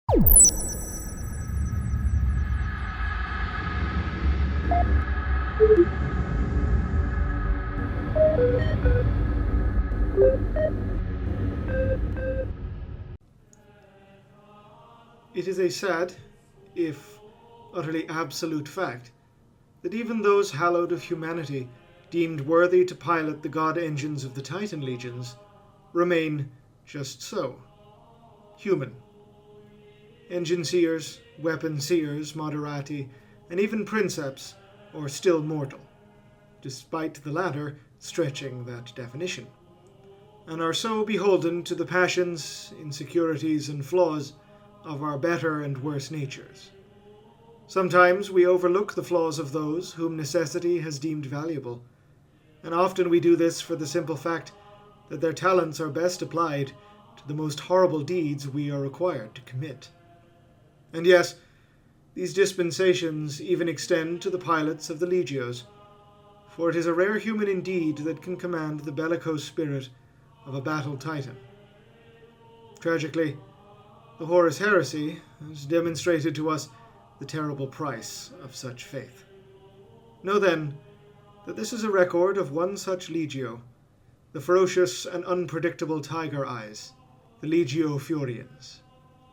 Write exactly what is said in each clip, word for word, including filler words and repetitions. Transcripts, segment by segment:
It is a sad, if utterly absolute fact, that even those hallowed of humanity deemed worthy to pilot the god engines of the Titan legions remain just so, human. Engine seers, weapon seers, moderati, and even princeps are still mortal, despite the latter stretching that definition, and are so beholden to the passions, insecurities, and flaws of our better and worse natures. Sometimes we overlook the flaws of those whom necessity has deemed valuable, and often we do this for the simple fact that their talents are best applied to the most horrible deeds we are required to commit. And yes, these dispensations even extend to the pilots of the legios, for it is a rare human indeed that can command the bellicose spirit of a battle titan. Tragically, the Horus Heresy has demonstrated to us the terrible price of such faith. Know then that this is a record of one such legio, the ferocious and unpredictable Tiger Eyes, the Legio Furians.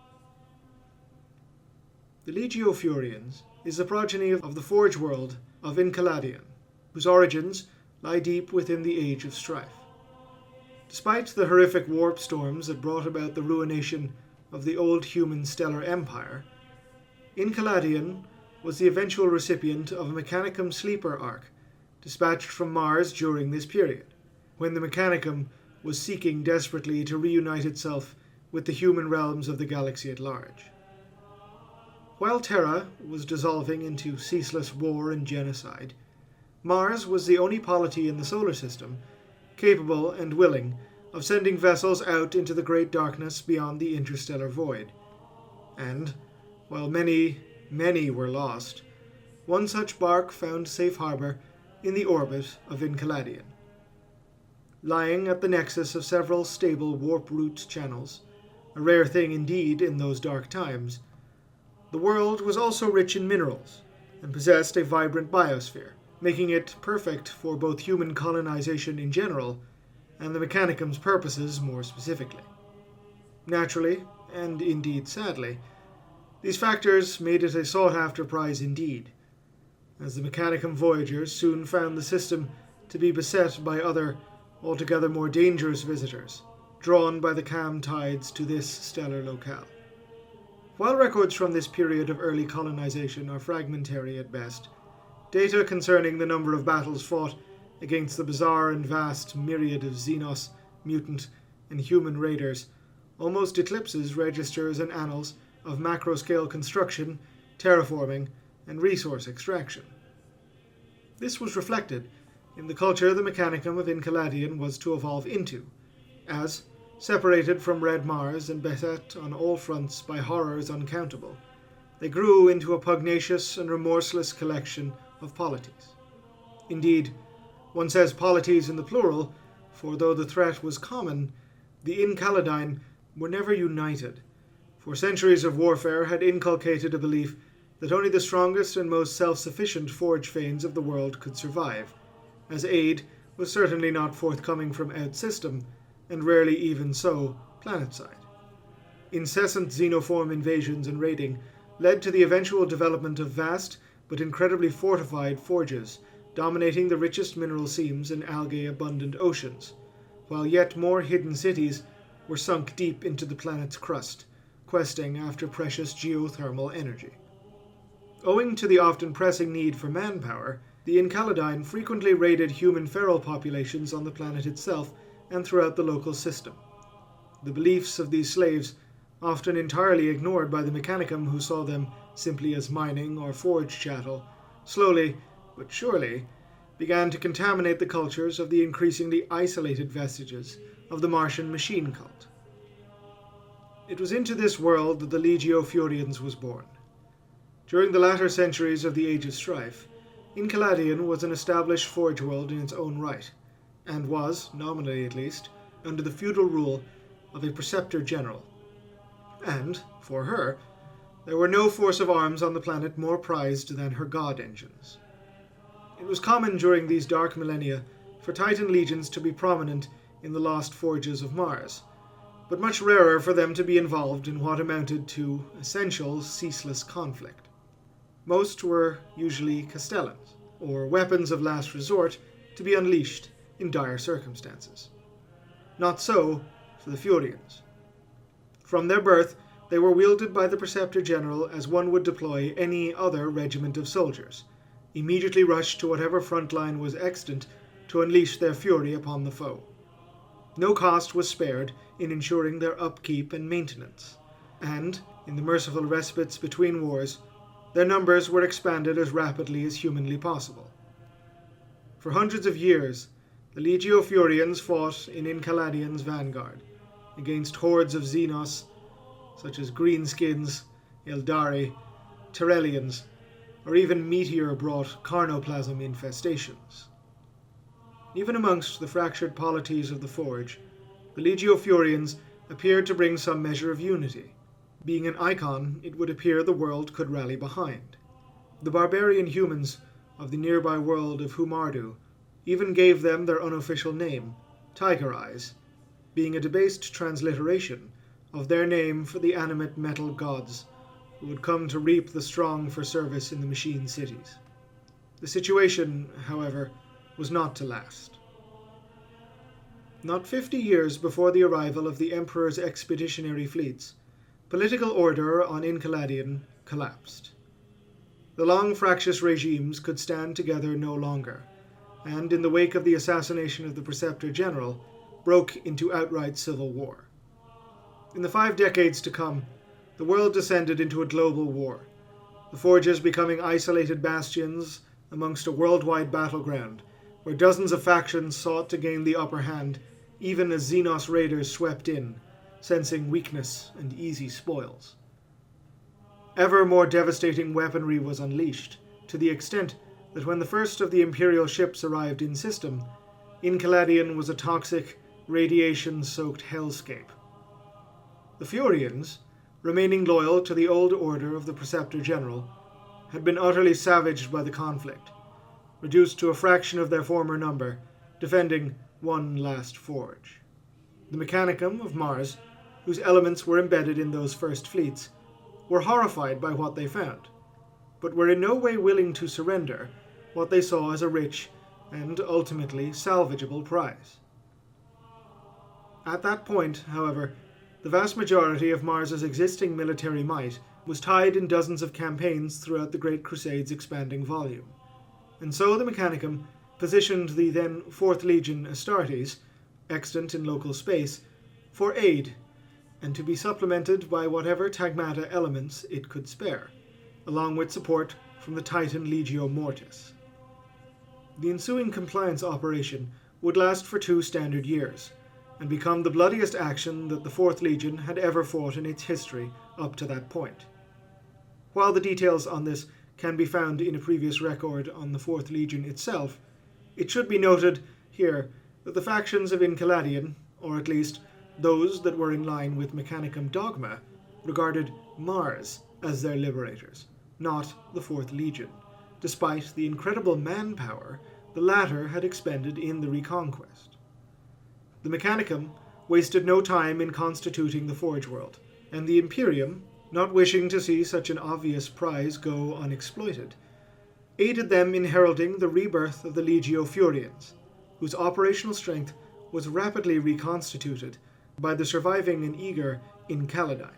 The Legio Furians is the progeny of the Forge world of Enceladion, whose origins lie deep within the Age of Strife. Despite the horrific warp storms that brought about the ruination of the old human stellar empire, Enceladion was the eventual recipient of a Mechanicum sleeper ark dispatched from Mars during this period, when the Mechanicum was seeking desperately to reunite itself with the human realms of the galaxy at large. While Terra was dissolving into ceaseless war and genocide, Mars was the only polity in the solar system capable and willing of sending vessels out into the great darkness beyond the interstellar void. And, while many, many were lost, one such bark found safe harbor in the orbit of Enceladion. Lying at the nexus of several stable warp route channels, a rare thing indeed in those dark times, the world was also rich in minerals and possessed a vibrant biosphere, making it perfect for both human colonization in general and the Mechanicum's purposes more specifically. Naturally, and indeed sadly, these factors made it a sought-after prize indeed, as the Mechanicum voyagers soon found the system to be beset by other, altogether more dangerous visitors, drawn by the calm tides to this stellar locale. While records from this period of early colonization are fragmentary at best, data concerning the number of battles fought against the bizarre and vast myriad of Xenos, mutant, and human raiders almost eclipses registers and annals of macro-scale construction, terraforming, and resource extraction. This was reflected in the culture the Mechanicum of Enceladion was to evolve into, as, separated from Red Mars and beset on all fronts by horrors uncountable, they grew into a pugnacious and remorseless collection of polities. Indeed, one says polities in the plural, for though the threat was common, the Enceladine were never united, for centuries of warfare had inculcated a belief that only the strongest and most self-sufficient Forge Fanes of the world could survive, as aid was certainly not forthcoming from out-system, and rarely even so planetside. Incessant xenoform invasions and raiding led to the eventual development of vast but incredibly fortified forges, dominating the richest mineral seams and algae-abundant oceans, while yet more hidden cities were sunk deep into the planet's crust, questing after precious geothermal energy. Owing to the often pressing need for manpower, the Enceladine frequently raided human feral populations on the planet itself and throughout the local system. The beliefs of these slaves, often entirely ignored by the Mechanicum who saw them simply as mining or forge chattel, slowly, but surely, began to contaminate the cultures of the increasingly isolated vestiges of the Martian machine cult. It was into this world that the Legio Furians was born. During the latter centuries of the Age of Strife, Enceladion was an established forge world in its own right, and was, nominally at least, under the feudal rule of a preceptor general. and, for her, there were no force of arms on the planet more prized than her god engines. It was common during these dark millennia for Titan legions to be prominent in the lost forges of Mars, but much rarer for them to be involved in what amounted to essential, ceaseless conflict. Most were usually castellans, or weapons of last resort to be unleashed in dire circumstances. Not so for the Furians. From their birth, they were wielded by the Preceptor General as one would deploy any other regiment of soldiers, immediately rush to whatever front line was extant to unleash their fury upon the foe. No cost was spared in ensuring their upkeep and maintenance, and, in the merciful respites between wars, their numbers were expanded as rapidly as humanly possible. For hundreds of years, the Legio Furians fought in Incaladian's vanguard, against hordes of Xenos, such as Greenskins, Eldari, Terrellians, or even meteor-brought carnoplasm infestations. Even amongst the fractured polities of the Forge, the Legio Furians appeared to bring some measure of unity. Being an icon, it would appear the world could rally behind. The barbarian humans of the nearby world of Humardu even gave them their unofficial name, Tiger Eyes, being a debased transliteration of their name for the animate metal gods who would come to reap the strong for service in the machine cities. The situation, however, was not to last. Not fifty years before the arrival of the Emperor's expeditionary fleets, political order on Incaladian collapsed. The long fractious regimes could stand together no longer, and in the wake of the assassination of the Preceptor General, broke into outright civil war. In the five decades to come, the world descended into a global war, the Forges becoming isolated bastions amongst a worldwide battleground, where dozens of factions sought to gain the upper hand, even as Xenos raiders swept in, sensing weakness and easy spoils. Ever more devastating weaponry was unleashed, to the extent that when the first of the Imperial ships arrived in system, Incaladian was a toxic, radiation-soaked hellscape. The Furians, remaining loyal to the old order of the Preceptor General, had been utterly savaged by the conflict, reduced to a fraction of their former number, defending one last forge. The Mechanicum of Mars, whose elements were embedded in those first fleets, were horrified by what they found, but were in no way willing to surrender what they saw as a rich and ultimately salvageable prize. At that point, however, the vast majority of Mars's existing military might was tied in dozens of campaigns throughout the Great Crusade's expanding volume, and so the Mechanicum positioned the then Fourth Legion Astartes, extant in local space, for aid, and to be supplemented by whatever Tagmata elements it could spare, along with support from the Titan Legio Mortis. The ensuing compliance operation would last for two standard years, and become the bloodiest action that the Fourth Legion had ever fought in its history up to that point. While the details on this can be found in a previous record on the Fourth Legion itself, it should be noted here that the factions of Incaladian, or at least those that were in line with Mechanicum dogma, regarded Mars as their liberators, not the Fourth Legion, despite the incredible manpower the latter had expended in the reconquest. The Mechanicum wasted no time in constituting the Forge World, and the Imperium, not wishing to see such an obvious prize go unexploited, aided them in heralding the rebirth of the Legio Furians, whose operational strength was rapidly reconstituted by the surviving and eager Incalidine.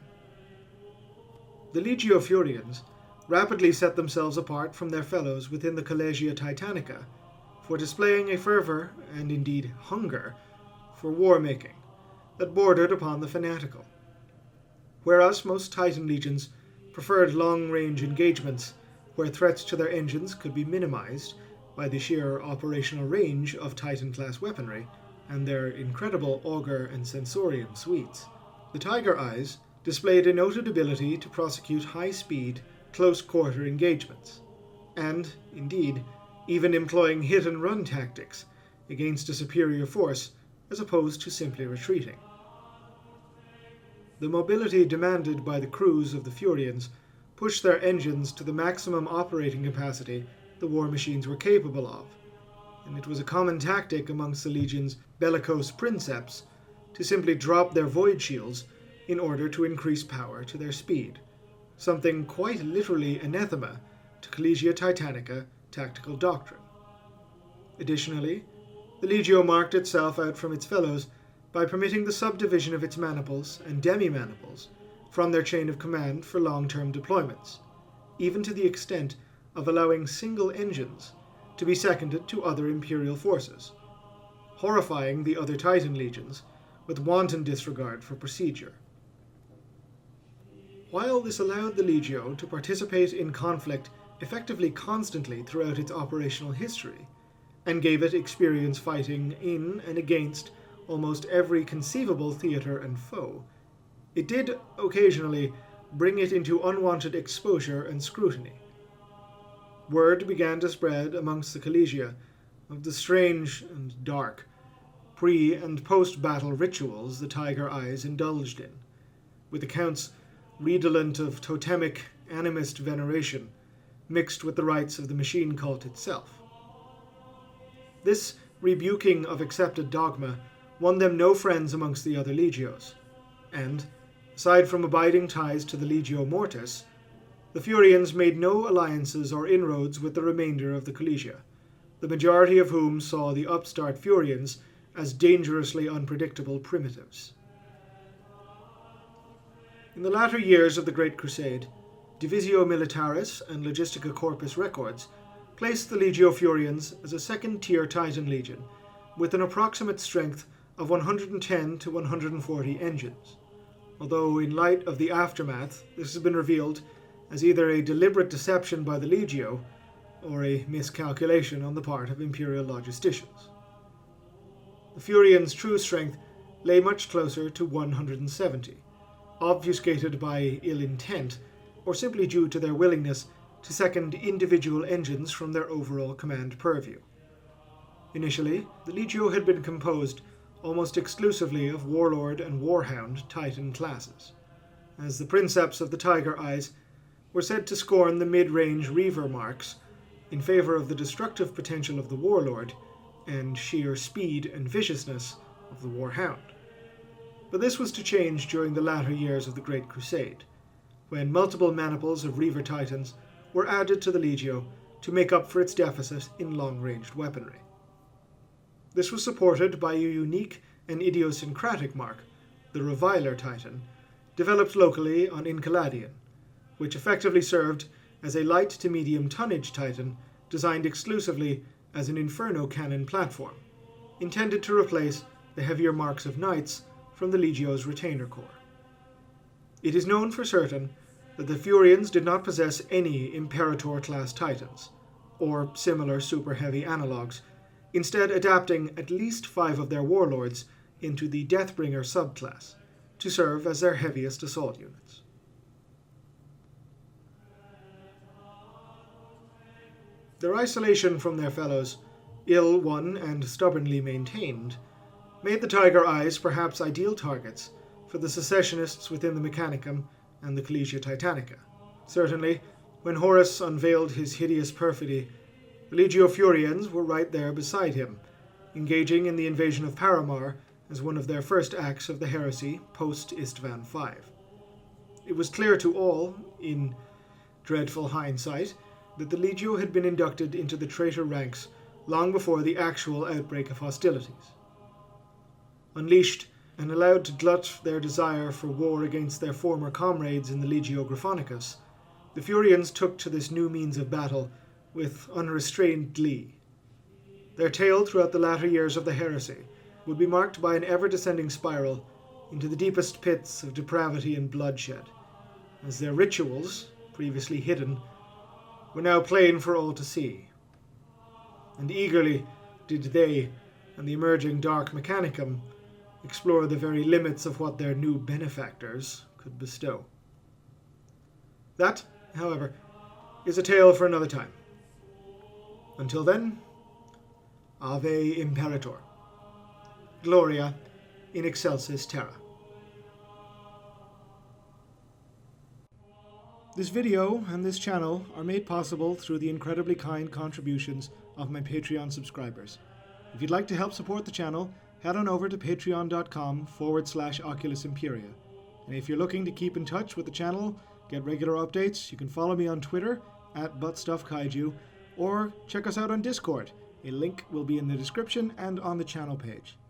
The Legio Furians rapidly set themselves apart from their fellows within the Collegia Titanica for displaying a fervor, and indeed hunger, for war-making that bordered upon the fanatical. Whereas most Titan legions preferred long-range engagements where threats to their engines could be minimized by the sheer operational range of Titan-class weaponry and their incredible auger and sensorium suites, the Tiger Eyes displayed a noted ability to prosecute high-speed, close-quarter engagements, and, indeed, even employing hit-and-run tactics against a superior force as opposed to simply retreating. The mobility demanded by the crews of the Furians pushed their engines to the maximum operating capacity the war machines were capable of, and it was a common tactic amongst the Legion's bellicose princeps to simply drop their void shields in order to increase power to their speed, something quite literally anathema to Collegia Titanica tactical doctrine. Additionally, the Legio marked itself out from its fellows by permitting the subdivision of its maniples and demi-maniples from their chain of command for long-term deployments, even to the extent of allowing single engines to be seconded to other Imperial forces, horrifying the other Titan legions with wanton disregard for procedure. While this allowed the Legio to participate in conflict effectively constantly throughout its operational history, and gave it experience fighting in and against almost every conceivable theatre and foe, it did occasionally bring it into unwanted exposure and scrutiny. Word began to spread amongst the Collegia of the strange and dark pre- and post-battle rituals the Tiger Eyes indulged in, with accounts redolent of totemic animist veneration mixed with the rites of the machine cult itself. This rebuking of accepted dogma won them no friends amongst the other legios, and, aside from abiding ties to the Legio Mortis, the Furians made no alliances or inroads with the remainder of the Collegia, the majority of whom saw the upstart Furians as dangerously unpredictable primitives. In the latter years of the Great Crusade, Divisio Militaris and Logistica Corpus records placed the Legio Furians as a second-tier Titan Legion with an approximate strength of one hundred ten to one hundred forty engines, although in light of the aftermath this has been revealed as either a deliberate deception by the Legio or a miscalculation on the part of Imperial logisticians. The Furians' true strength lay much closer to one hundred seventy, obfuscated by ill intent or simply due to their willingness to second individual engines from their overall command purview. Initially, the Legio had been composed almost exclusively of Warlord and Warhound Titan classes, as the princeps of the Tiger Eyes were said to scorn the mid-range Reaver marks in favor of the destructive potential of the Warlord and sheer speed and viciousness of the Warhound. But this was to change during the latter years of the Great Crusade, when multiple maniples of Reaver Titans were added to the Legio to make up for its deficit in long-ranged weaponry. This was supported by a unique and idiosyncratic mark, the Reviler Titan, developed locally on Enceladion, which effectively served as a light to medium tonnage Titan designed exclusively as an Inferno cannon platform, intended to replace the heavier marks of Knights from the Legio's Retainer Corps. It is known for certain that the Furians did not possess any Imperator-class Titans, or similar super-heavy analogues, instead adapting at least five of their warlords into the Deathbringer subclass, to serve as their heaviest assault units. Their isolation from their fellows, ill-won and stubbornly maintained, made the Tiger Eyes perhaps ideal targets for the secessionists within the Mechanicum and the Collegia Titanica. Certainly, when Horus unveiled his hideous perfidy, the Legio Furians were right there beside him, engaging in the invasion of Paramar as one of their first acts of the heresy post-Istvan five. It was clear to all, in dreadful hindsight, that the Legio had been inducted into the traitor ranks long before the actual outbreak of hostilities. Unleashed and allowed to glut their desire for war against their former comrades in the Legio Griffonicus, the Furians took to this new means of battle with unrestrained glee. Their tale throughout the latter years of the heresy would be marked by an ever-descending spiral into the deepest pits of depravity and bloodshed, as their rituals, previously hidden, were now plain for all to see. And eagerly did they and the emerging Dark Mechanicum explore the very limits of what their new benefactors could bestow. That, however, is a tale for another time. Until then, Ave Imperator. Gloria in excelsis terra. This video and this channel are made possible through the incredibly kind contributions of my Patreon subscribers. If you'd like to help support the channel, head on over to patreon.com forward slash Oculus Imperia. And if you're looking to keep in touch with the channel, get regular updates, you can follow me on Twitter at ButtStuffKaiju, or check us out on Discord. A link will be in the description and on the channel page.